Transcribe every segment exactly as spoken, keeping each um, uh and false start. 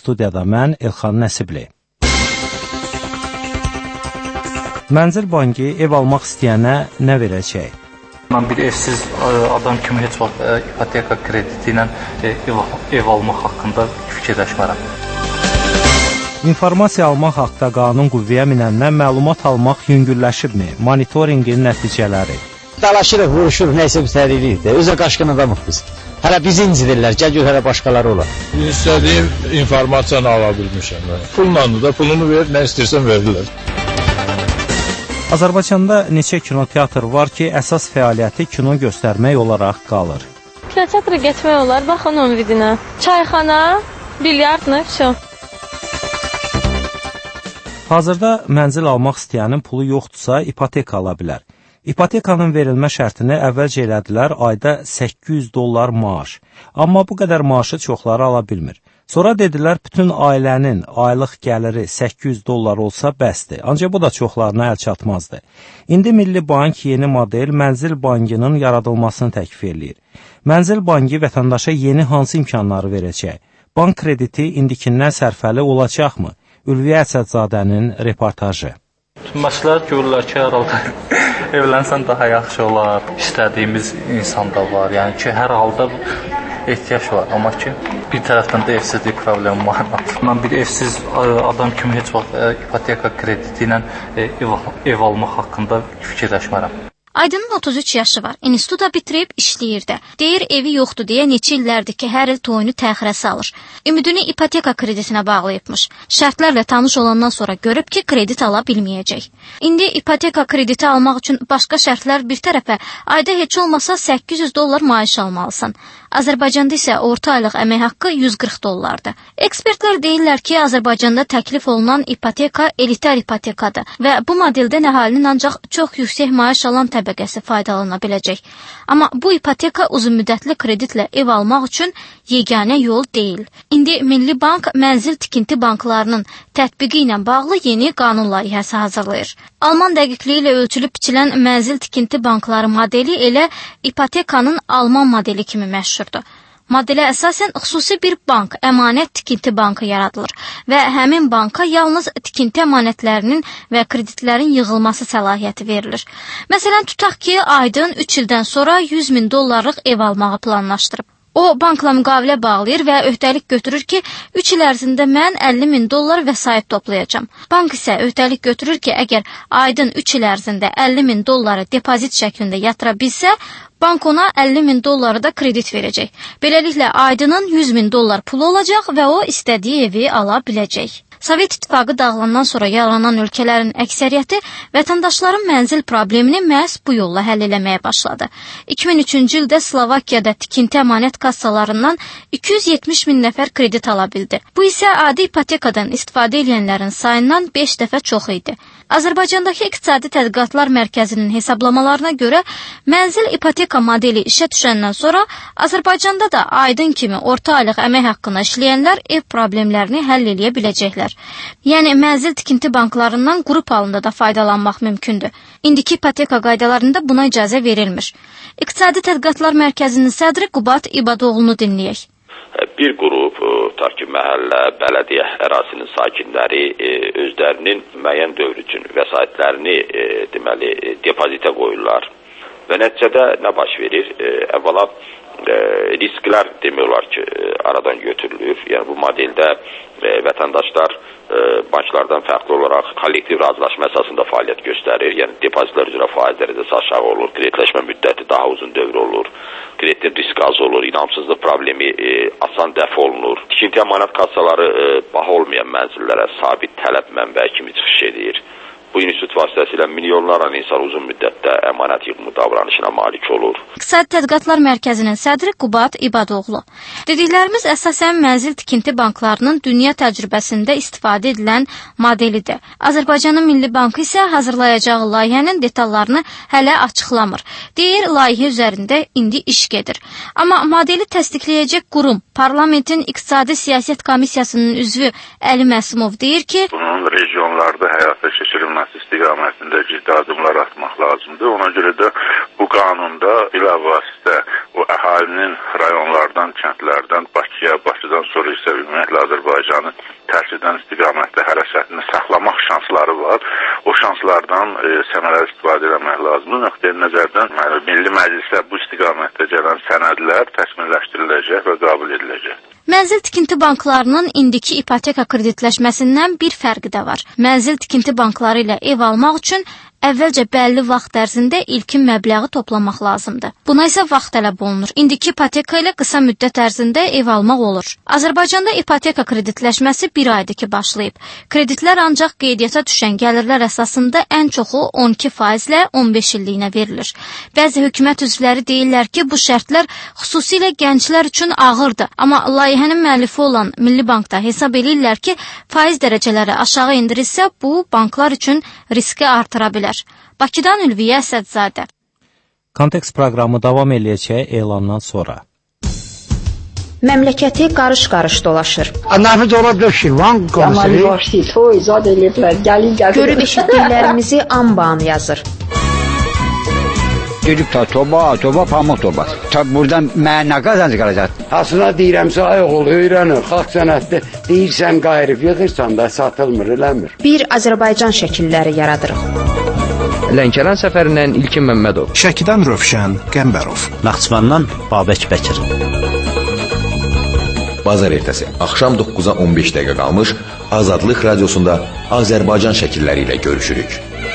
studiyada mən Elxan Nəsibli. Mənzil bankı ev almaq istəyənə nə verəcək? Mən bir evsiz adam kimi heç vaxt ipoteka krediti ilə ev, ev almaq haqqında fikirləşmərəm. İnformasiya almaq haqda qanun qüvvəyə minəndən məlumat almaq yüngülləşibmi? Monitorinqin nəticələri. Dalaşırıq, vuruşuruq, nəysə bir tərilik də. Özə qaşqın adamıq biz. Hələ bizi incidirlər, gəl gör hələ başqaları olar. İstədiyim informasiyanı ala bilmişəm. Pulla da pulunu ver, nə istəyirsən verirlər. Azərbaycanda neçə kinoteatr var ki, əsas fəaliyyəti kino göstərmək olaraq qalır? Kinoteatra getmək olar, baxın onun vidinə. Çayxana, bilyardını, şu. Hazırda mənzil almaq istəyənin pulu yoxdursa, ipoteka ala bilər. İpotekanın verilmə şərtini əvvəlcə elədilər ayda səkkiz yüz dollar maaş. Amma bu qədər maaşı çoxları ala bilmir. Sonra dedilər, bütün ailənin aylıq gəliri səkkiz yüz dollar olsa bəsdir. Ancaq bu da çoxlarına əl çatmazdı. İndi Milli Bank yeni model Mənzil Bankının yaradılmasını təklif edir. Mənzil Bankı vətəndaşa yeni hansı imkanları verəcək? Bank krediti indikindən sərfəli olacaqmı? Ülviyə Əsədzadənin reportajı. Məsləhət görürlər ki, hər halda evlənsən daha yaxşı olar. İstədiyimiz insanda var. Yəni ki, hər halda ehtiyac var. Amma ki, bir tərəfdən də evsizlik problemi var. Mən bir evsiz adam kimi heç vaxt ipoteka krediti ilə ev, ev almaq haqqında fikirləşmərəm. Aydının otuz üç yaşı var. İnstitutu bitirib işləyirdi. Deyir, evi yoxdur deyə neçə illərdir ki, hər il toyunu təxirə salır. Ümidini ipoteka kreditinə bağlayıbmış. Şərtlərlə tanış olandan sonra görüb ki, kredit ala bilməyəcək. İndi ipoteka krediti almaq üçün başqa şərtlər bir tərəfə ayda heç olmasa səkkiz yüz dollar maaş almalısan. Azərbaycanda isə orta aylıq əmək haqqı yüz qırx dollardır. Ekspertlər deyirlər ki, Azərbaycanda təklif olunan ipoteka elitar ipotekadır və bu modeldən əhalinin ancaq çox yüksək maaş alan təbəqəsi faydalana biləcək. Amma bu ipoteka uzunmüddətli kreditlə ev almaq üçün yeganə yol deyil. İndi Milli Bank mənzil tikinti banklarının tətbiqi ilə bağlı yeni qanun layihəsi hazırlayır. Alman dəqiqliyi ilə ölçülüb biçilən mənzil tikinti bankları modeli elə ipotekanın Alman modeli kimi məşhurdur. Modelə əsasən xüsusi bir bank, əmanət tikinti bankı yaradılır və həmin banka yalnız tikinti əmanətlərinin və kreditlərin yığılması səlahiyyəti verilir. Məsələn, tutaq ki, Aydın üç ildən sonra yüz min dollarlıq ev almağı planlaşdırıb. O, bankla müqavilə bağlayır və öhdəlik götürür ki, üç il ərzində mən əlli min dollar vəsait toplayacam. Bank isə öhdəlik götürür ki, əgər Aydın üç il ərzində əlli min dolları depozit şəklində yatıra bilsə, bank ona əlli min dolları da kredit verəcək. Beləliklə, Aydının yüz min dollar pulu olacaq və o istədiyi evi ala biləcək. Sovet İttifaqı dağılandan sonra yaranan ölkələrin əksəriyyəti vətəndaşların mənzil problemini məhz bu yolla həll eləməyə başladı. iki min üçüncü ildə Slovakiyada tikinti əmanət kassalarından iki yüz yetmiş min nəfər kredit ala bildi. Bu isə adi ipotekadan istifadə edənlərin sayından beş dəfə çox idi. Azərbaycandakı İqtisadi Tədqiqatlar Mərkəzinin hesablamalarına görə mənzil ipoteka modeli işə düşəndən sonra Azərbaycanda da Aydın kimi orta aylıq əmək haqqında işləyənlər ev problemlərini həll eləyə biləcəklər. Yəni, mənzil tikinti banklarından qrup halında da faydalanmaq mümkündür. İndiki ipoteka qaydalarında buna icazə verilmir. İqtisadi Tədqiqatlar Mərkəzinin sədri Qubat İbadoğlu'nu dinləyək. Bir qrup, ta ki, məhəllə, bələdiyyə ərazisinin sakinləri özlərinin müəyyən dövr üçün vəsaitlərini deməli, depozitə qoyurlar. Və nəticədə nə baş verir? Əvvəla risklər demək olar ki, aradan götürülür. Yəni, bu modeldə vətəndaşlar banklardan fərqli olaraq kollektiv razılaşma əsasında fəaliyyət göstərir. Yəni, depozitlər üzrə faiz dərəcəsi aşağı olur, kreditləşmə müddəti daha uzun dövr olur, kreditin riski az olur, inamsızlıq problemi e, asan dəf olunur. Tikinti əmanət kassaları e, baha olmayan mənzillərə sabit tələb mənbəyi kimi çıxış edir. Bu institut vasitəsilə milyonlarla insan uzun müddətdə əmanət yığımı davranışına malik olur. İqtisadi Tədqiqatlar Mərkəzinin sədri Qubat İbadoğlu. Dediklərimiz əsasən mənzil tikinti banklarının dünya təcrübəsində istifadə edilən modelidir. Azərbaycanın Milli Bankı isə hazırlayacağı layihənin detallarını hələ açıqlamır. Deyir, layihə üzərində indi iş gedir. Amma modeli təsdiqləyəcək qurum, Parlamentin İqtisadi Siyasət Komissiyasının üzvü Əli Məsumov deyir ki, bunun region qanunlarda həyata keçirilməsi istiqamətində ciddi addımlar atmaq lazımdır. Ona görə də bu qanunda bilavasitə o əhalinin rayonlardan, kəndlərdən Bakıya, Bakıdan sonra isə ümumiyyətlə Azərbaycanı tərk edən istiqamətdə hərəkətini saxlamaq şansları var. O şanslardan e, səmərəli istifadə etmək lazımdır. Nöqteyi nəzərdən yəni, Milli Məclisdə bu istiqamətdə gələn sənədlər təkmilləşdiriləcək və qəbul ediləcək. Mənzil tikinti banklarının indiki ipoteka kreditləşməsindən bir fərqi də var. Mənzil tikinti bankları ilə ev almaq üçün əvvəlcə bəlli vaxt ərzində ilkin məbləği toplamaq lazımdır. Buna isə vaxt tələb olunur. İndiki ipoteka ilə qısa müddət ərzində ev almaq olur. Azərbaycanda ipoteka kreditləşməsi bir aydır ki başlayıb. Kreditlər ancaq qeydiyyata düşən gəlirlər əsasında ən çoxu on iki faizlə on beş illiyinə verilir. Bəzi hökumət üzvləri deyirlər ki, bu şərtlər xüsusilə gənclər üçün ağırdır. Amma layihənin müəllifi olan Milli Bankda hesab edirlər ki, faiz dərəcələri aşağı endirilsə, bu banklar üçün riski artıra bilər. Bakıdan Ülviyə Əsədzadə. Kontekst proqramı davam eləyəcək elandan sonra. Məmləkəti qarış-qarış dolaşır. Nafiz olacaq Şirvan qonşusu. Görüb eşitdiklərimizi anbağın yazır. Gedib ta toba, toba, pamuk tobası. Ta buradan mənə nə qazancı qalacaq? Aslında deyirəmsə, ayıq ol, öyrənir. Xalq sənətdə deyirsən, qayırıb yığırsan da satılmır, eləmir. Bir Azərbaycan şəkilləri yaradırıq. Lənkəran səfərindən İlkin Məmmədov. Şəkidən Rövşən Qəmbərov. Naxçıvandan Babək Bəkir. Bazar ertəsi, axşam doqquza on beş dəqiqə qalmış, Azadlıq radiosunda Azərbaycan şəkilləri ilə görüşürük.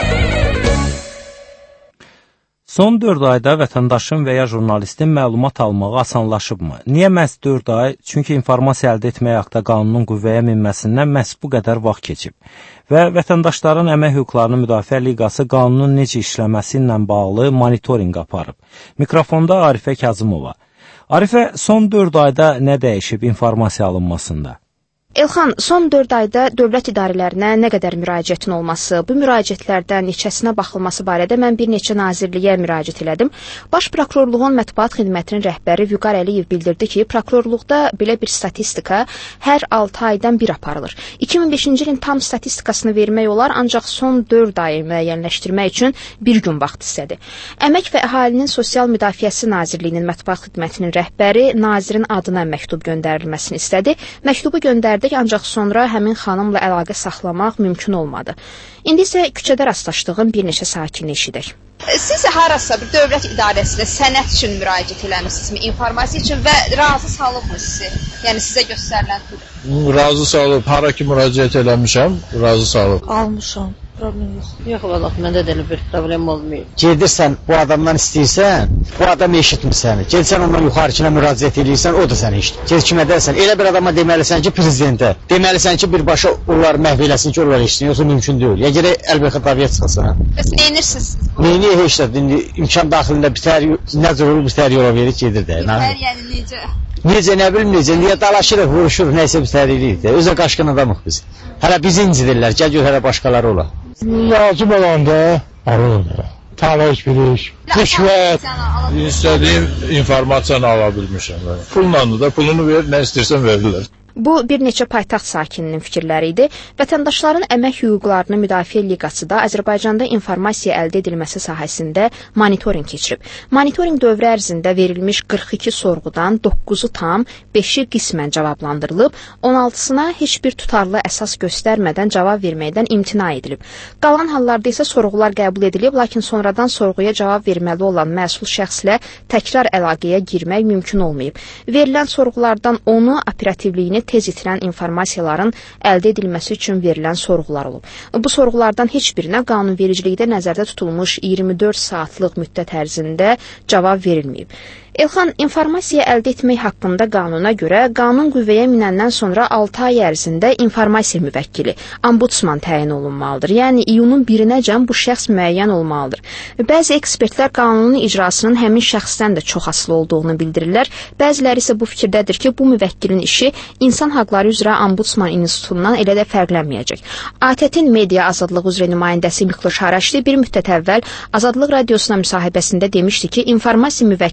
Son dörd ayda vətəndaşın və ya jurnalistin məlumat almağı asanlaşıbmı? Niyə məhz dörd ay? Çünki informasiya əldə etmək haqda qanunun qüvvəyə minməsindən məhz bu qədər vaxt keçib. Və vətəndaşların əmək hüquqlarını müdafiə liqası qanunun necə işləməsi ilə bağlı monitorinq aparıb. Mikrofonda Arifə Kazımova. Arifə, son dörd ayda nə dəyişib informasiya alınmasında? Elxan, son dörd ayda dövlət idarələrinə nə qədər müraciətin olması, bu müraciətlərdən neçəsinə baxılması barədə mən bir neçə nazirliyə müraciət elədim. Baş prokurorluğun mətbuat xidmətinin rəhbəri Vüqar Əliyev bildirdi ki, prokurorluqda belə bir statistika hər altı aydan bir aparılır. iki min beşinci ilin tam statistikasını vermək olar, ancaq son dörd ayı müəyyənləşdirmək üçün bir gün vaxt istədi. Əmək və Əhalinin Sosial Müdafiəsi Nazirliyinin mətbuat xidmətinin rəhbəri nazirin adına məktub göndərilməsini istədi. Məktubu göndərdi, ancaq sonra həmin xanımla əlaqə saxlamaq mümkün olmadı. İndi isə küçədə rastlaşdığım bir neçə sakini eşidək. Siz harasa bir dövlət idarəsinə sənəd üçün müraciət eləmişsinizmi, informasiya üçün və razı salıbmı sizi? Yəni sizə göstərilən tur? Razı salıb, hara ki müraciət eləmişəm, razı salıb. Almışam. Problem yox. Yox, vallahi məndə də elə bir problem olmuyor. Gedirsən, bu adamdan istəyirsən, bu adam eşitmir səni. Gelsən ondan yuxarıkına müraciət edirsən, o da səni eşitir. Gel kimə dərsən, elə bir adama deməlisən ki, prezidentə. Deməlisən ki, birbaşa onlar məhv eləsin ki, onlar eşitsin, yoxsa mümkün deyil. Ya gərək əlbəttə tabiyyət çıxasın. Bəs neyinirsiniz? Neyini heç də, indi imkan daxilində bitər, nə zor olur, bitər yola verir, gedir də. Bitər, yəni necə? Necə, nə bilim necə, niyə dalaşırıq, vuruşuruq, nəysə bitərilik də. Özə qaşqın adamıq biz. Hələ bizi incidirlər, gəl gör hələ başqaları ola. Lazım olanda alır. Tanış biliş, rüşvət. İstədiyim informasiyanı ala bilmişəm. Pulla da pulunu ver, nə istəyirsən verirlər. Bu, bir neçə paytaxt sakininin fikirləri idi. Vətəndaşların əmək hüquqlarını müdafiə liqası da Azərbaycanda informasiya əldə edilməsi sahəsində monitorinq keçirib. Monitorinq dövrü ərzində verilmiş qırx iki sorğudan doqquzu tam, beşi qismən cavablandırılıb, on altısına heç bir tutarlı əsas göstərmədən cavab verməkdən imtina edilib. Qalan hallarda isə sorğular qəbul edilib, lakin sonradan sorğuya cavab verməli olan məsul şəxslə təkrar əlaqəyə girmək mümkün olmayıb. Verilən sorğulardan onu operativliyini tez itirən informasiyaların əldə edilməsi üçün verilən sorğular olub. Bu sorğulardan heç birinə qanunvericilikdə nəzərdə tutulmuş iyirmi dörd saatlıq müddət ərzində cavab verilməyib. Elxan, informasiya əldə etmək haqqında qanuna görə qanun qüvvəyə minəndən sonra altı ay ərzində informasiya müvəkkili, ombudsman təyin olunmalıdır. Yəni, iyunun birinəcən bu şəxs müəyyən olmalıdır. Bəzi ekspertlər qanunun icrasının həmin şəxsdən də çox asılı olduğunu bildirirlər. Bəziləri isə bu fikirdədir ki, bu müvəkkilin işi İnsan Haqları üzrə Ombudsman İnstitutundan elə də fərqlənməyəcək. A T T-in media azadlığı üzrə nümayəndəsi Mikloş Haraşli bir müddət əvvəl Azadlıq radiosuna müsahibəsində demişdi ki, informasiya müvəkkili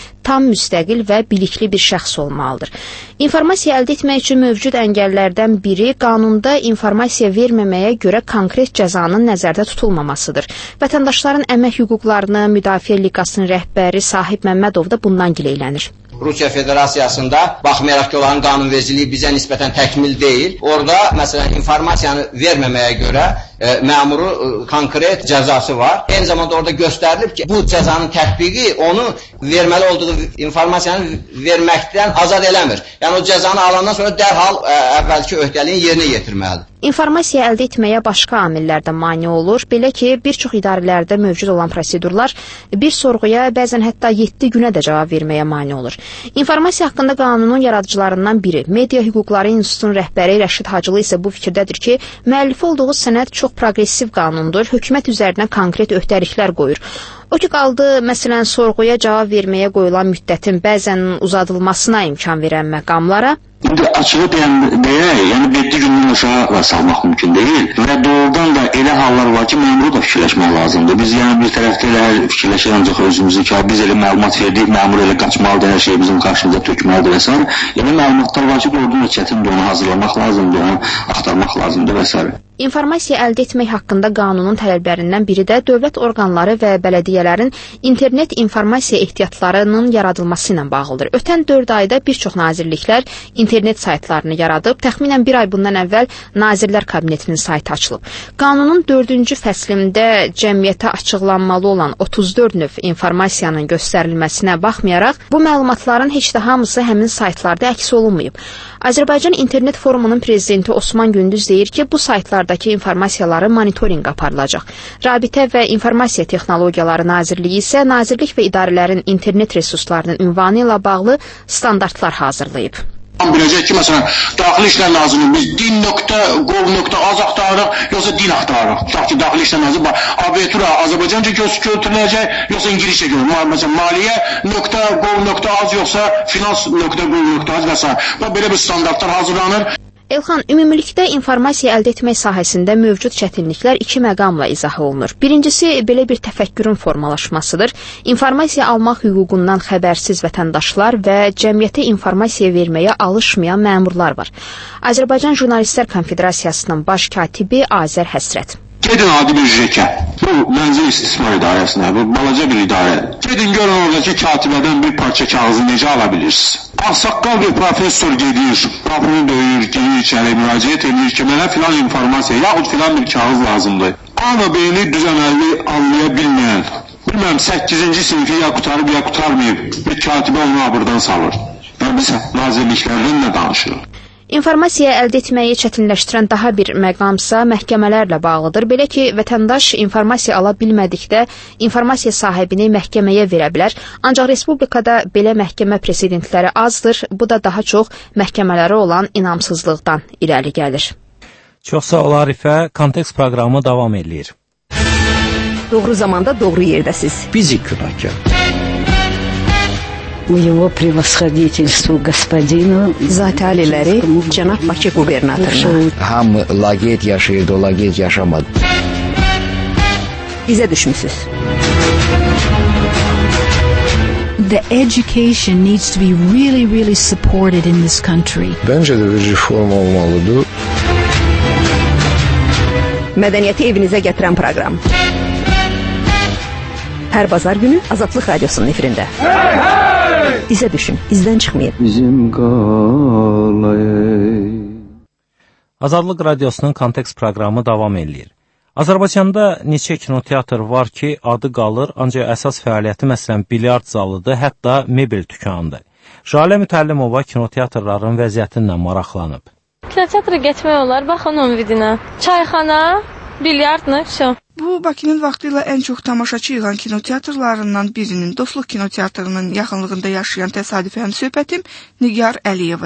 tam müstəqil və bilikli bir şəxs olmalıdır. İnformasiya əldə etmək üçün mövcud əngəllərdən biri qanunda informasiya verməməyə görə konkret cəzanın nəzərdə tutulmamasıdır. Vətəndaşların əmək hüquqlarını Müdafiə Liqasının rəhbəri Sahib Məmmədov da bundan gileylənir. Rusiya Federasiyasında baxmayaraq ki, onların qanunvericiliyi bizə nisbətən təkmil deyil. Orada, məsələn, informasiyanı verməməyə görə e, məmuru e, konkret cəzası var. Eyni zamanda orada göstərilib ki, bu cəzanın tətbiqi onu verməli olduğu informasiyanı verməkdən azad eləmir. Yəni, o cəzanı alandan sonra dərhal ə, əvvəlki öhdəliyin yerinə yetirməlidir. İnformasiya əldə etməyə başqa amillər də mane olur. Belə ki, bir çox idarələrdə mövcud olan prosedurlar bir sorğuya bəzən hətta yeddi günə də cavab verməyə mane olur. İnformasiya haqqında qanunun yaradıcılarından biri, Media Hüquqları İnstitutunun rəhbəri Rəşid Hacılı isə bu fikirdədir ki, müəllifi olduğu sənəd çox progressiv qanundur, hökumət üzərinə konkret öhdəliklər qoyur. O ki qaldı, məsələn, sorğuya cavab verməyə qoyulan müddətin bəzən uzadılmasına imkan verən məqamlara. İndi açığı deyə, yəni yeddi gündən aşağı salmaq mümkün deyil və doğrudan da elə hallar var ki, məmuru da fikirləşmək lazımdır. Biz yəni bir tərəfdə elə fikirləşir ancaq özümüzü ki, biz elə məlumat verdik, məmur elə qaçmalıdır, hər şey bizim qarşımıza tökməlidir və s. Yəni məlumatlar var ki, doğrudan da çətindir, onu hazırlamaq lazımdır, onu axtarmaq lazımdır və s. İnformasiya əldə etmək haqqında qanunun tələblərindən biri də dövlət orqanları və bələdiyyələrin internet informasiya ehtiyatlarının yaradılması ilə bağlıdır. Ötən dörd ayda bir çox nazirliklər internet saytlarını yaradıb, təxminən bir ay bundan əvvəl Nazirlər Kabinetinin saytı açılıb. Qanunun dördüncü fəslində cəmiyyətə açıqlanmalı olan otuz dörd növ informasiyanın göstərilməsinə baxmayaraq, bu məlumatların heç də hamısı həmin saytlarda əks olunmayıb. Azərbaycan İnternet Forumunun prezidenti Osman Gündüz deyir ki, bu saytlardakı informasiyaları monitorinq aparılacaq. Rabitə və İnformasiya Texnologiyaları Nazirliyi isə nazirlik və idarələrin internet resurslarının ünvanı ilə bağlı standartlar hazırlayıb. Biləcək ki, məsələn, Daxili İşlər Nazirliyi biz din nöqtə qov nöqtə az axtarırıq, yoxsa din axtarırıq. Tutaq ki, Daxili İşlər Nazirliyi abitura Azərbaycanca götürüləcək, yoxsa İngiliscə götürüləcək. Məsələn, maliyyə nöqtə qov nöqtə az, yoxsa finans nöqtə qov nöqtə az və s. Belə bir standartlar hazırlanır. Elxan, ümumilikdə informasiya əldə etmək sahəsində mövcud çətinliklər iki məqamla izah olunur. Birincisi, belə bir təfəkkürün formalaşmasıdır. İnformasiya almaq hüququndan xəbərsiz vətəndaşlar və cəmiyyətə informasiya verməyə alışmayan məmurlar var. Azərbaycan Jurnalistlər Konfederasiyasının baş katibi Azər Həsrət. Gedin adi bir jekə, bu mənzil istismar idarəsinə, bu balaca bir idarə. Gedin görün oradakı katibədən bir parça kağızı necə ala bilirsiniz? Ağsaqqal bir professor gedir, qapını döyür, gelir içəri, müraciət edir ki, mənə filan informasiya, yaxud filan bir kağız lazımdır. Amma beyni düzəməlli anlaya bilməyən, bilməm, səkkizinci sinfi ya qutarıb ya qutarmayıb, bir katibə onu abırdan salır. Və biz nazirliklərdən nə danışırıq? İnformasiya əldə etməyi çətinləşdirən daha bir məqamsa məhkəmələrlə bağlıdır. Belə ki, vətəndaş informasiya ala bilmədikdə informasiya sahibini məhkəməyə verə bilər. Ancaq respublikada belə məhkəmə presedentləri azdır. Bu da daha çox məhkəmələrə olan inamsızlıqdan irəli gəlir. Çox sağ ol Arifə. Kontekst proqramı davam edir. Doğru zamanda doğru yerdəsiz. Fizik günahkar. У его превосходительству господину Zati aliləri cənab Bakı qubernatoruna. Hamı laqeyd yaşayırdı, o laqeyd yaşamadı. İzə düşmüsüz. The education needs to be really, really supported in this country. Bence de bir reform olmalıdır. Mədəniyyəti evinizə gətirən proqram. Hər bazar günü Azadlıq Radiosunun efirində. Hey, hey! İzə düşün, izdən çıxmayın. Bizim qalayı. Azadlıq Radiosunun kontekst proqramı davam edir. Azərbaycanda neçə kinoteatr var ki, adı qalır, ancaq əsas fəaliyyəti məsələn bilyard zalıdır, hətta mebel dükanıdır. Jalə Mütəllimova kinoteatrların vəziyyətinlə maraqlanıb. Kinoteatra getmək olar, baxın onun vidinə. Çayxana, bilyardlı, şo. Bu, Bakının vaxtıyla ən çox tamaşaçı yığan kinoteatrlarından birinin, Dostluq kinoteatrının yaxınlığında yaşayan təsadüfi həmsöhbətim Nigar Əliyeva idi.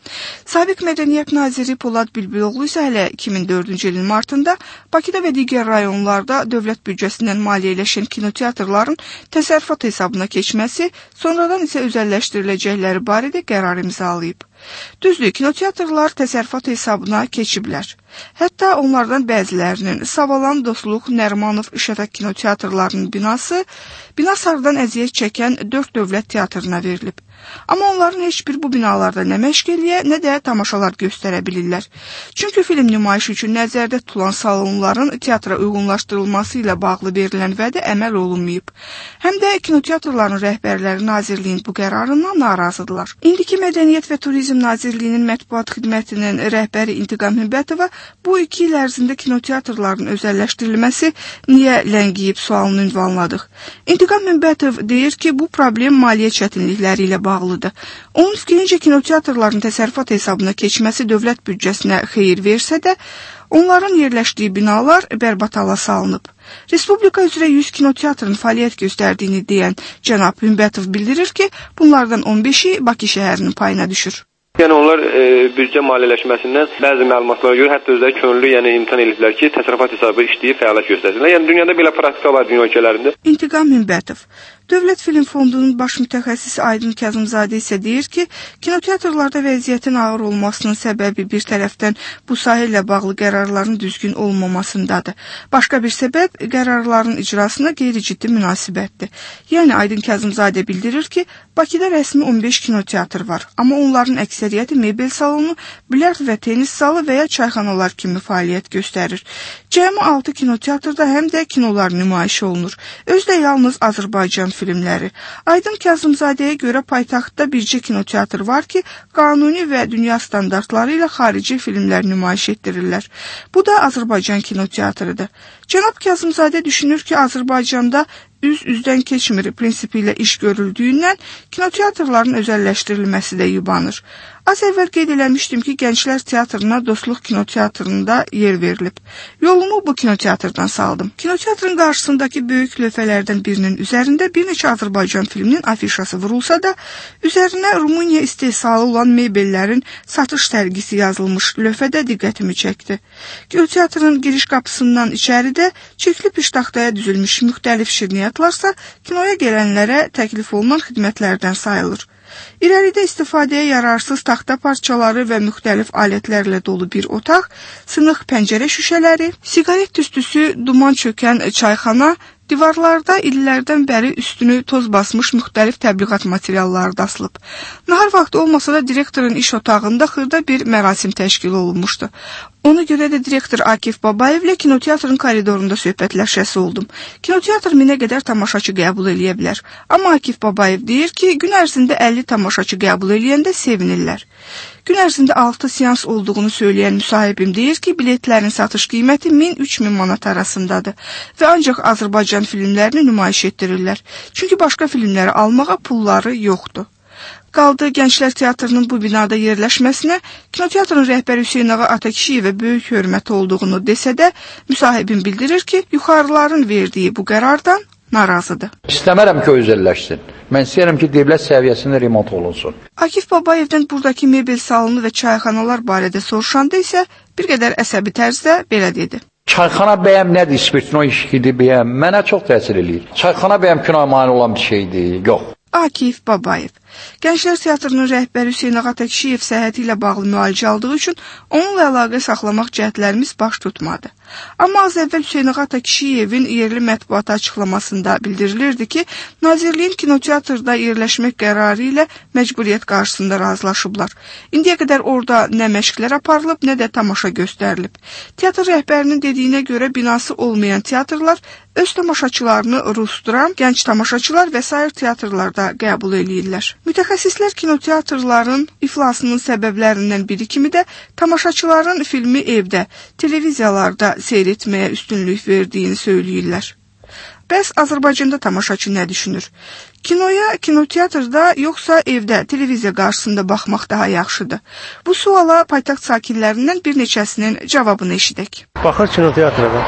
Sabiq Mədəniyyət naziri Polad Bülbüloğlu isə hələ iki min dördüncü ilin martında Bakıda və digər rayonlarda dövlət büdcəsindən maliyyələşən kinoteatrların təsərrüfat hesabına keçməsi, sonradan isə özəlləşdiriləcəkləri barədə qərar imzalayıb. Düzdür, kinoteatrlar təsərrüfat hesabına keçiblər. Hətta onlardan bəzilərinin Savalan, Dostluq, Nərimanov, İşəfək kinoteatrlarının binası, binasardan əziyyət çəkən dörd dövlət teatrına verilib. Amma onların heç bir bu binalarda nə məşğəliyə, nə də tamaşalar göstərə bilirlər. Çünki film nümayişi üçün nəzərdə tutulan salonların teatra uyğunlaşdırılması ilə bağlı verilən vədə əməl olunmayıb. Həm də kinoteatrların rəhbərləri Nazirliyin bu qərarından narazıdırlar. İndiki Mədəniyyət və Turizm Nazirliyinin mətbuat xidmətinin rəhbəri İntiqam Hümbətova bu iki il ərzində kinoteatrların özəlləşdirilməsi niyə ləngiyib sualını ünvanladıq. İntiqam Hümbətov deyir ki, bu problem maliyyə çətinlikləri ilə bağlıdır. Onun fikrincə kinoteatrların təsərrüfat hesabına keçməsi dövlət büdcəsinə xeyir versə də, onların yerləşdiyi binalar bərbat hala salınıb. Respublika üzrə yüz kinoteatrın fəaliyyət göstərdiyini deyən cənab Hümbətov bildirir ki, bunlardan on beşi Bakı şəhərinin payına düşür. Yəni onlar e, büdcə maliyyələşməsindən bəzi məlumatlara görə hətta özləri könüllü, yəni imkan ediblər ki, təsərrüfat hesabı işləyib fəaliyyət göstərsinlər. Yəni dünyada belə praktika var dünya ölkələrində. İntiqam Hümbətov. Dövlət Film Fondunun baş mütəxəssisi Aydın Kazımzadə isə deyir ki, kinoteatrlarda vəziyyətin ağır olmasının səbəbi bir tərəfdən bu sahə ilə bağlı qərarların düzgün olmamasındadır. Başqa bir səbəb qərarların icrasına qeyri-ciddi münasibətdir. Yəni Aydın Kazımzadə bildirir ki, Bakıda rəsmi on beş kinoteatr var, amma onların əksəriyyəti mebel salonu, bilyard və tenis zalı və ya çayxanalar kimi fəaliyyət göstərir. Cəmi altı kinoteatrda həm də kinolar nümayiş olunur. Özdə yalnız Azərbaycan filmləri. Aydın Kazımzadəyə görə paytaxtda bircə kinoteatr var ki, qanuni və dünya standartları ilə xarici filmlər nümayiş etdirirlər. Bu da Azərbaycan kinoteatrıdır. Cənab Kazımzadə düşünür ki, Azərbaycanda üz üzdən keçmir prinsipi ilə iş görüldüyündən kinoteatrların özəlləşdirilməsi də yubanır. Az əvvəl qeyd eləmişdim ki, Gənclər Teatrına Dostluq kinoteatrında yer verilib. Yolumu bu kinoteatrdan saldım. Kinoteatrın qarşısındakı böyük lövhələrdən birinin üzərində bir neçə Azərbaycan filminin afişası vurulsa da, üzərinə Rumıniya istehsalı olan mebellərin satış sərgisi yazılmış lövhədə diqqətimi çəkdi. Kinoteatrın giriş qapısından içəridə çirkli piştaxtaya düzülmüş müxtəlif şirniyyatlarsa kinoya gələnlərə təklif olunan xidmətlərdən sayılır. İrəlidə istifadəyə yararsız taxta parçaları və müxtəlif alətlərlə dolu bir otaq, sınıq pəncərə şüşələri, siqaret tüstüsü, duman çökən çayxana, divarlarda illərdən bəri üstünü toz basmış müxtəlif təbliğat materialları da asılıb. Nahar vaxtı olmasa da direktorun iş otağında xırda bir mərasim təşkil olunmuşdu. Ona görə də direktor Akif Babayevlə kinoteatrın koridorunda söhbətləşəsi oldum. Kinoteatr minə qədər tamaşaçı qəbul eləyə bilər. Amma Akif Babayev deyir ki, gün ərzində əlli tamaşaçı qəbul eləyəndə sevinirlər. Gün ərzində altı seans olduğunu söyləyən müsahibim deyir ki, biletlərin satış qiyməti min üç min manat arasındadır və ancaq Azərbaycan filmlərini nümayiş etdirirlər. Çünki başqa filmləri almağa pulları yoxdur. Qaldı Gənclər Teatrının bu binada yerləşməsinə kinoteatrın rəhbəri Hüseyn Ağa Atakişiyevə böyük hörməti olduğunu desə də, müsahibim bildirir ki, yuxarıların verdiyi bu qərardan narazıdır. İstəmərəm ki, özəlləşsin. Mən istəyirəm ki, dövlət səviyyəsində remont olunsun. Akif Babayevdən buradakı mebel salonu və çayxanalar barədə soruşanda isə bir qədər əsəbi tərzdə belə dedi. Çayxana bəyəm nədir, spirtino işkidir bəyəm, mənə çox təsir eləyir. Çayxana bəyəm kinoya mane olan bir şeydir, yox. Akif Babayev. Gənclər Teatrının rəhbəri Hüseyn Ağa Təkişiyev səhhəti ilə bağlı müalicə aldığı üçün onunla əlaqə saxlamaq cəhdlərimiz baş tutmadı. Amma az əvvəl Hüseyn Ağa Təkişiyevin yerli mətbuata açıqlamasında bildirilirdi ki, Nazirliyin kinoteatrda yerləşmək qərarı ilə məcburiyyət qarşısında razılaşıblar. İndiyə qədər orada nə məşqlər aparılıb, nə də tamaşa göstərilib. Teatr rəhbərinin dediyinə görə binası olmayan teatrlar öz tamaşaçılarını rusduran gənc tamaşaçılar və sair teatrlarda qəbul eləyirlər. Mütəxəssislər kinoteatrların iflasının səbəblərindən biri kimi də tamaşaçıların filmi evdə, televiziyalarda seyr etməyə üstünlük verdiyini söyləyirlər. Bəs Azərbaycanda tamaşaçı nə düşünür? Kinoya kinoteatrda yoxsa evdə, televiziya qarşısında baxmaq daha yaxşıdır? Bu suala paytaxt sakinlərindən bir neçəsinin cavabını eşidək. Baxır kinoteatrda.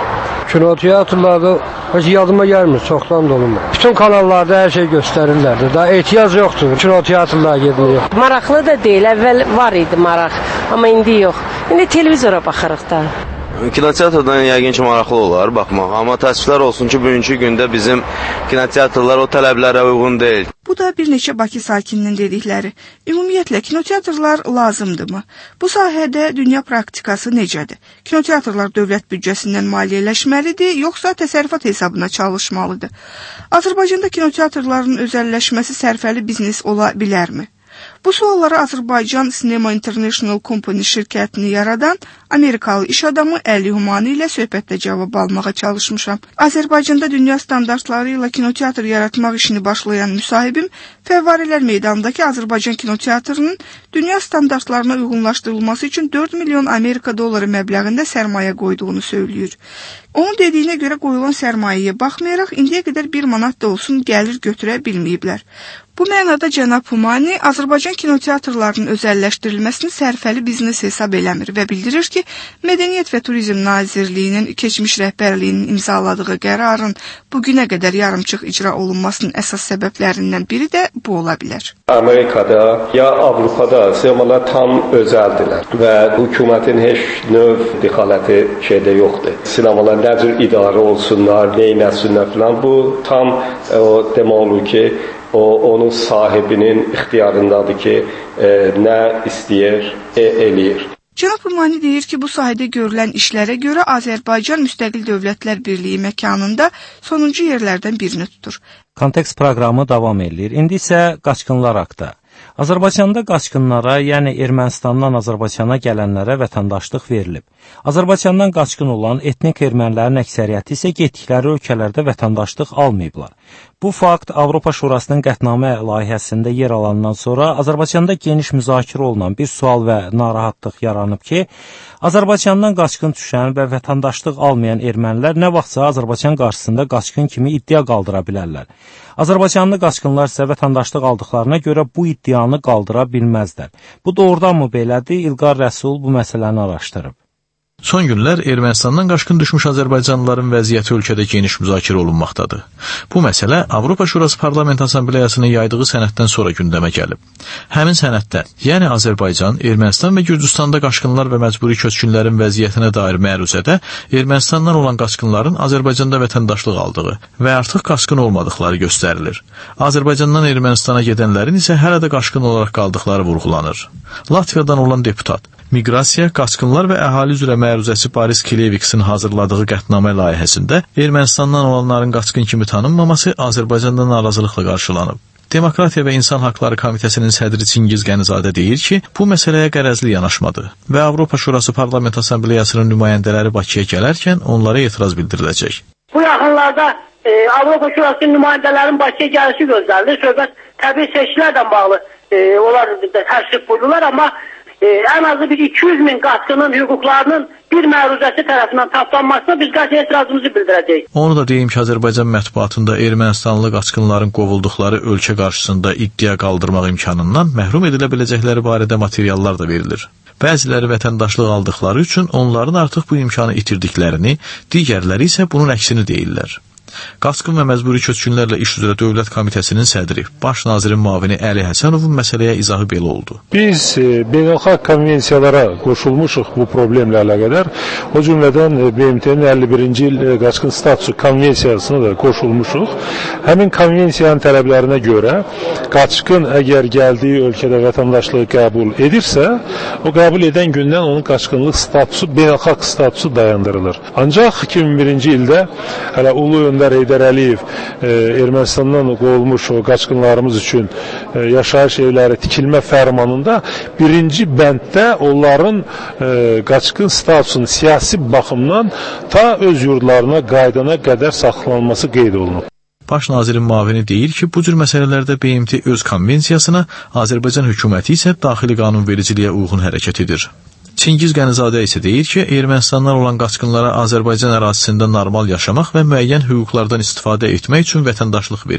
Kinoteatrlarda heç yadıma gəlmir, çoxdan dolunmur. Bütün kanallarda hər şey göstərirlərdi. Daha ehtiyac yoxdur kinoteatrlara getməyə. Maraqlı da deyil, əvvəl var idi maraq, amma indi yox. İndi televizora baxırıq da. Kinoteatrdan yəqin ki, maraqlı olar baxmaq, amma təəssüflər olsun ki, bugünkü gündə bizim kinoteatrlar o tələblərə uyğun deyil. Bu da bir neçə Bakı sakininin dedikləri. Ümumiyyətlə, kinoteatrlar lazımdırmı? Bu sahədə dünya praktikası necədir? Kinoteatrlar dövlət büdcəsindən maliyyələşməlidir, yoxsa təsərrüfat hesabına çalışmalıdır? Azərbaycanda kinoteatrların özəlləşməsi sərfəli biznes ola bilərmi? Bu suallara Azərbaycan Cinema International Company şirkətini yaradan Amerikalı iş adamı Əli Humani ilə söhbətdə cavab almağa çalışmışam. Azərbaycanda dünya standartları ilə kinoteatr yaratmaq işini başlayan müsahibim Fəvvarələr meydanındakı Azərbaycan kinoteatrının dünya standartlarına uyğunlaşdırılması üçün dörd milyon Amerika dolları məbləğində sərmayə qoyduğunu söyləyir. Onun dediyinə görə qoyulan sərmayəyə baxmayaraq indiyə qədər bir manat da olsun gəlir götürə bilməyiblər. Bu mənada cənab Humani Azərbaycan kinoteatrlarının özəlləşdirilməsini sərfəli biznes hesab eləmir və bildirir ki, Mədəniyyət və Turizm Nazirliyinin keçmiş rəhbərliyinin imzaladığı qərarın bugünə qədər yarımçıq icra olunmasının əsas səbəblərindən biri də bu ola bilər. Amerikada ya Avropada sinemalar tam özəldirlər və hökumətin heç növ dixaləti şeydə yoxdur. Sinemalar nə cür idarə olsunlar, neynəsinlər filan, bu tam o demək olur ki, o onun sahibinin ixtiyarındadır ki, e, nə istəyir, e, eləyir. Cənab Humani deyir ki, bu sahədə görülən işlərə görə Azərbaycan Müstəqil Dövlətlər Birliyi məkanında sonuncu yerlərdən birini tutur. Kontekst proqramı davam edir. İndi isə qaçqınlar haqqında. Azərbaycanda qaçqınlara, yəni Ermənistandan Azərbaycana gələnlərə vətəndaşlıq verilib. Azərbaycandan qaçqın olan etnik ermənilərin əksəriyyəti isə getdikləri ölkələrdə vətəndaşlıq almayıblar. Bu fakt Avropa Şurasının qətnamə layihəsində yer alandan sonra Azərbaycanda geniş müzakirə olunan bir sual və narahatlıq yaranıb ki, Azərbaycandan qaçqın düşən və vətəndaşlıq almayan ermənilər nə vaxtsa Azərbaycan qarşısında qaçqın kimi iddia qaldıra bilərlər. Azərbaycanlı qaçqınlar isə vətəndaşlıq aldıqlarına görə bu iddianı qaldıra bilməzlər. Bu doğrudanmı belədir? İlqar Rəsul bu məsələni araşdırıb. Son günlər Ermənistandan qaçqın düşmüş azərbaycanlıların vəziyyəti ölkədə geniş müzakirə olunmaqdadır. Bu məsələ Avropa Şurası Parlament Assambleyasının yaydığı sənəddən sonra gündəmə gəlib. Həmin sənəddə, yəni Azərbaycan, Ermənistan və Gürcüstanda qaçqınlar və məcburi köçkünlərin vəziyyətinə dair məruzədə Ermənistandan olan qaçqınların Azərbaycanda vətəndaşlıq aldığı və artıq qaçqın olmadıqları göstərilir. Azərbaycandan Ermənistana gedənlərin isə hələ də qaçqın olaraq qaldıqları vurğulanır. Latviyadan olan deputat Miqrasiya, qaçqınlar və əhali üzrə məruzəsi Boris Kileviksin hazırladığı qətnamə layihəsində Ermənistandan olanların qaçqın kimi tanınmaması Azərbaycanda narazılıqla qarşılanıb. Demokratiya və İnsan Haqları Komitəsinin sədri Çingiz Qənizadə deyir ki, bu məsələyə qərəzli yanaşmadı və Avropa Şurası Parlament Assambleyasının nümayəndələri Bakıya gələrkən onlara etiraz bildiriləcək. Bu yaxınlarda e, Avropa Şurasının nümayəndələrin Bakıya gəlişi gözlərilir. Söhbət təbii seçkilərlə bağlı e, onlar təşrif buyurdular, amma e, ən azı bir iki yüz min qaçqının hüquqlarının bir məruzəsi tərəfindən tapdanmasına biz qaçı etirazımızı bildirəcəyik. Onu da deyim ki, Azərbaycan mətbuatında Ermənistanlı qaçqınların qovulduqları ölkə qarşısında iddia qaldırmaq imkanından məhrum edilə biləcəkləri barədə materiallar da verilir. Bəziləri vətəndaşlıq aldıqları üçün onların artıq bu imkanı itirdiklərini, digərləri isə bunun əksini deyirlər. Qaçqın və məcburi köçkünlərlə iş üzrə Dövlət Komitəsinin sədri, baş nazirin müavini Əli Həsənovun məsələyə izahı belə oldu. Biz e, beynəlxalq konvensiyalara qoşulmuşuq bu problemlə əlaqədar. O cümlədən e, B M T-nin əlli birinci il e, qaçqın statusu konvensiyasına da qoşulmuşuq. Həmin konvensiyanın tələblərinə görə qaçqın əgər gəldiyi ölkədə vətəndaşlığı qəbul edirsə, o qəbul edən gündən onun qaçqınlıq statusu, beynəlxalq statusu dayandırılır. Ancaq iki min birinci ildə hələ Ulu Öndər Heydər Əliyev e, Ermənistandan qovulmuş o qaçqınlarımız üçün e, yaşayış evləri tikilmə fərmanında birinci bənddə onların e, qaçqın statusunun siyasi baxımdan ta öz yurdlarına qaydana qədər saxlanılması qeyd olunub. Baş nazirin müavini deyir ki, bu cür məsələlərdə B M T öz konvensiyasına, Azərbaycan hökuməti isə daxili qanunvericiliyə uyğun hərəkət edir. Çingiz Qənizadə isə deyir ki, Ermənistandan olan qaçqınlara Azərbaycan ərazisində normal yaşamaq və müəyyən hüquqlardan istifadə etmək üçün vətəndaşlıq verilib.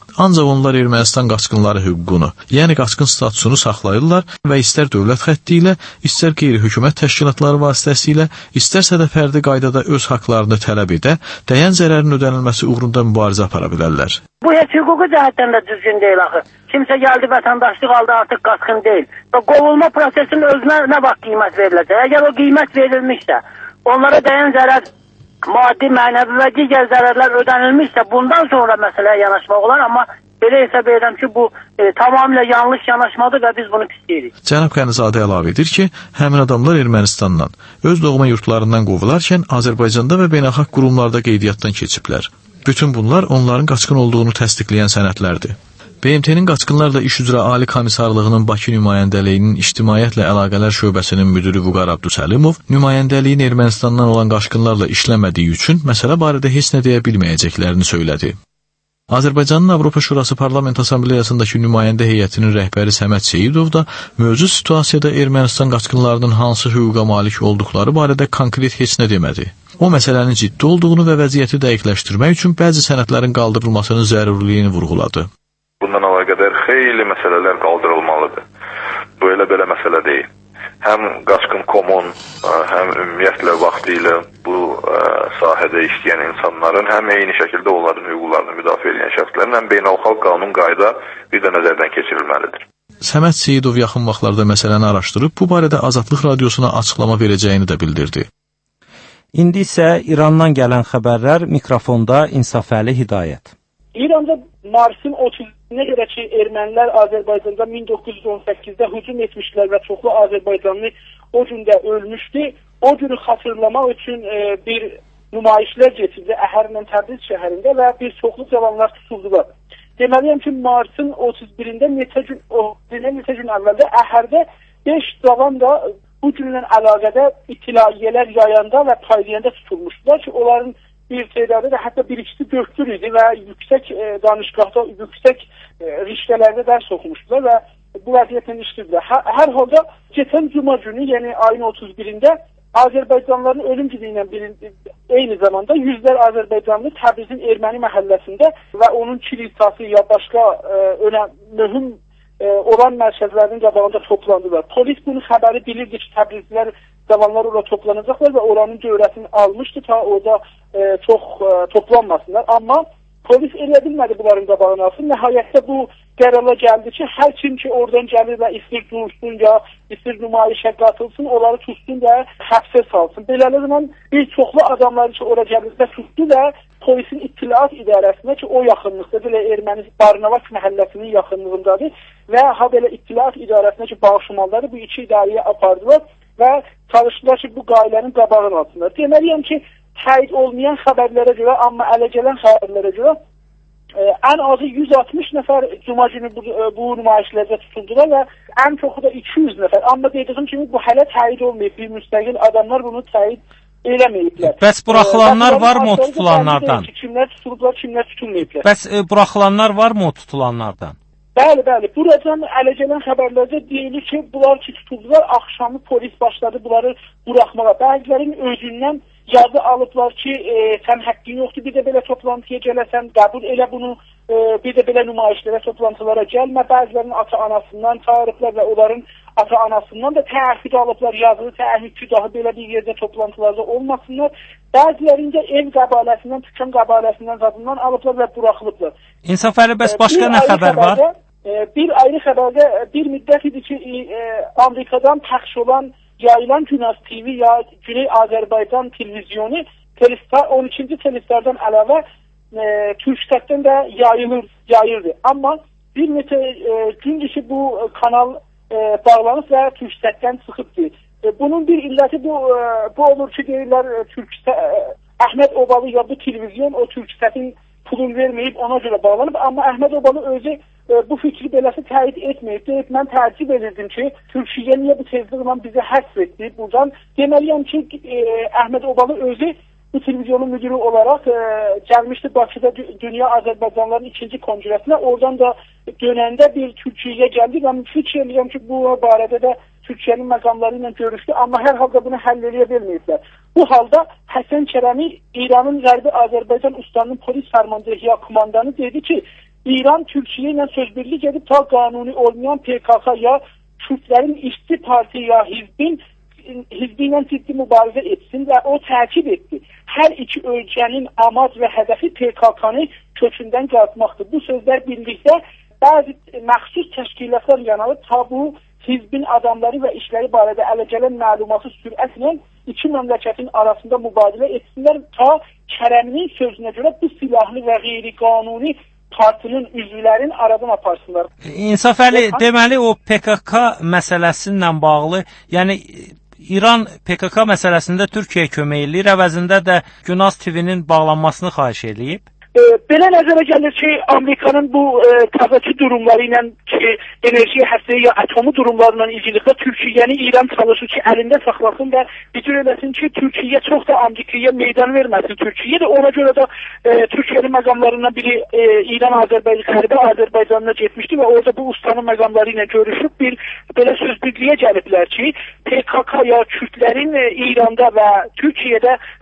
Ancaq onlar Ermənistan qaçqınları hüququnu, yəni qaçqın statusunu saxlayırlar və istər dövlət xətti ilə, istər qeyri-hökumət təşkilatları vasitəsilə, istərsə də fərdi qaydada öz haqlarını tələb edə, dəyən zərərin ödənilməsi uğrunda mübarizə apara bilərlər. Bu heç hüquqi cəhətdən də düzgün deyil axı. Kimsə gəldi vətəndaşlıq aldı, artıq qaçqın deyil. Və qovulma prosesinin özünə nə vaxt qiymət veriləcək? Əgər o qiymət verilmişsə, onlara dəyən zərər maddi, mənəvi və digər zərərlər ödənilmişsə, bundan sonra məsələyə yanaşmaq olar, amma belə hesab edirəm ki, bu e, tamamilə yanlış yanaşmadır və biz bunu pisləyirik. Cənab Qənizadə əlavə edir ki, həmin adamlar Ermənistandan, öz doğma yurtlarından qovularkən Azərbaycanda və beynəlxalq qurumlarda qeydiyyatdan keçiblər. Bütün bunlar onların qaçqın olduğunu təsdiqləyən sənədlərdir. B M T-nin qaçqınlarla iş üzrə Ali Komissarlığının Bakı nümayəndəliyinin İctimaiyyətlə Əlaqələr şöbəsinin müdiri Vüqar Abdusəlimov nümayəndəliyin Ermənistandan olan qaçqınlarla işləmədiyi üçün məsələ barədə heç nə deyə bilməyəcəklərini söylədi. Azərbaycanın Avropa Şurası Parlament Assambleyasındakı nümayəndə heyətinin rəhbəri Səməd Seyidov da mövcud situasiyada Ermənistan qaçqınlarının hansı hüquqa malik olduqları barədə konkret heç nə demədi. O məsələnin ciddi olduğunu və vəziyyəti dəqiqləşdirmək üçün bəzi sənədlərin qaldırılmasının zərurliyini vurğuladı. Bundan əlaqədar xeyli məsələlər qaldırılmalıdır. Bu elə belə məsələ deyil. Həm qaçqın komun, həm ümumiyyətlə vaxtı ilə bu ə, sahədə işləyən insanların, həm eyni şəkildə onların hüquqlarını müdafiə edən şəxslərin, həm beynəlxalq qanun qayda bir də nəzərdən keçirilməlidir. Səməd Seyidov yaxın vaxtlarda məsələni araşdırıb, bu barədə Azadlıq Radiosuna açıqlama verəcəyini də bildirdi. İndi isə İrandan gələn xəbərlər, mikrofonda İnsafəli Hidayət. İranda Marsın otuzuna görə ki, ermənilər Azərbaycanda min doqquz yüz on səkkizdə hücum etmişlər və çoxlu Azərbaycanlı o gündə ölmüşdü. O günü xatırlamaq üçün e, bir nümayişlər keçirdi Əhərlə Təbriz şəhərində və bir çoxlu cavanlar tutuldular. Deməliyəm ki, Marsın otuz birində neçə gün, o, neçə gün əvvəldə Əhərdə beş cavan da bu günlə əlaqədə itilaiyələr yayanda və paylayanda tutulmuşdular ki, onların bir tedadı da hətta bir ikisi dörtdür idi və yüksək e, danışqahda, yüksək e, riştələrdə dərs oxumuşdular və bu vəziyyətlə işləyirlər. Hər, hər halda keçən cuma günü, yəni ayın otuz birində Azərbaycanlıların ölüm günü ilə eyni zamanda yüzlər Azərbaycanlı Təbrizin erməni məhəlləsində və onun kilisası ya başqa e, önəm, mühüm e, olan mərkəzlərinin qabağında toplandılar. Polis bunu xəbəri bilirdi ki, Təbrizlilər zamanlar orada toplanacaqlar və oranın cöhrəsini almışdı ta orada e, çox e, toplanmasınlar. Amma polis elə bilmədi bunların qabağını alsın. Nəhayətdə bu qərara gəldi ki, hər kim ki oradan gəlir və istir dursun ya istir nümayişə qatılsın, onları tutsun və həbsə salsın. Beləliklə bir çoxlu adamları ki oraya gəlirsə tutdu və polisin İttilaat İdarəsinə ki o yaxınlıqda belə erməni Barnavas məhəlləsinin yaxınlığındadır və ha belə İttilaat İdarəsinə ki bağışmaları bu iki idarəyə apardılar və çalışdılar ki, bu qailənin qabağını alsınlar. Deməliyəm ki, təyid olmayan xəbərlərə görə, amma ələ gələn xəbərlərə görə e, ən azı yüz altmış nəfər cuma günü bu, e, bu nümayişlərdə tutuldular və ən çoxu da iki yüz nəfər. Amma dediyim kimi, bu hələ təyid olmayıb. Bir müstəqil adamlar bunu təyid eləməyiblər. Bəs buraxılanlar e, varmı o tutulanlardan? Kimlər tutulublar, kimlər tutulmayıblar. Bəs e, buraxılanlar varmı o tutulanlardan? Bəli, bəli. Buradan ələ gələn xəbərlərdə deyilir ki, bunlar ki tutuldular, axşamı polis başladı bunları buraxmağa. Bəzilərinin özündən yazı alıblar ki, e, sən həqqin yoxdur, bir də belə toplantıya gələsən, qəbul elə bunu, e, bir də belə nümayişlərə, toplantılara gəlmə. Bəzilərinin ata-anasından çağırıblar və onların ata-anasından da təəhhüd alıblar, yazılı təəhhüd ki, daha belə bir yerdə toplantılarda olmasınlar. Bəzilərində ev qəbaləsindən, tükan qəbaləsindən zadından alıblar və buraxılıblar. İnsafəli, bəs başqa bir nə xəbər var? E, bir ayrı xəbərdə bir müddət idi ki, e, Amerikadan pəxş olan yayılan Günas T V ya Güney Azərbaycan televizyonu Telestar, on ikinci Telestardan əlavə e, Türkstətdən də yayılır, yayırdı. Amma bir neçə e, gündür ki, bu kanal e, bağlanıb və Türkstətdən çıxıbdır. E, bunun bir illəti bu, e, bu olur ki, deyirlər Türkstə, e, Əhməd Obalı ya bu televizyon o Türkstətin pulun verməyib, ona görə bağlanıb. Amma Əhməd Obalı özü e, bu fikri beləsi təyid etməyib. Deyib, mən tərcih edirdim ki, Türkiyə niyə bu tezliklə bizi həsr etdi? Buradan deməliyəm ki, e, Əhməd Obalı özü bu televizyonun müdürü olaraq e, gəlmişdi Bakıda Dünya Azərbaycanların ikinci konqresinə. Oradan da dönəndə bir Türkiyəyə gəldi və fikir edirəm ki, bu barədə də Türkiyənin məqamları ilə görüşdü, amma hər halda bunu həll edə bilməyiblər. Bu halda Həsən Kərəmi, İranın Qərbi Azərbaycan Ustanının polis fərmandəhi komandanı dedi ki, İran Türkiyə ilə sözbirlik edib ta qanuni olmayan P K K ya Kürtlərin işçi parti ya hizbin hizbi ilə ciddi mübarizə etsin və o təkid etdi. Hər iki ölkənin amac və hədəfi P K K-nı kökündən qazmaqdır. Bu sözlər birlikdə bəzi məxsus təşkilatlar yanılıb ta bu hizbin adamları və işləri barədə ələ gələn məlumatı sürətlə iki məmləkətin arasında mübadilə etsinlər ta Kərəminin sözünə görə bu silahlı və qeyri-qanuni partinin üzvlərin aradan aparsınlar. İnsaf Əli, deməli o P K K məsələsi ilə bağlı, yəni İran P K K məsələsində Türkiyəyə kömək eləyir, əvəzində də Günaz T V-nin bağlanmasını xahiş eləyib. E, belə nəzərə gəlir ki, Amerikanın bu e, təzəki durumları ilə ki, enerji həssəsi ya atomu durumlarla ilgilikdə Türkiyəni İran çalışır ki, əlində saxlasın və bir eləsin ki, Türkiyə çox da Amerikaya meydan verməsin. Türkiyə də ona görə də e, Türkiyənin məqamlarından biri e, İran Azərbaycan Qərbi Azərbaycanına getmişdi və orada bu ustanın məqamları ilə görüşüb bir belə söz birliyə gəliblər ki, P K K ya Kürtlərin e, İranda və Türkiyədə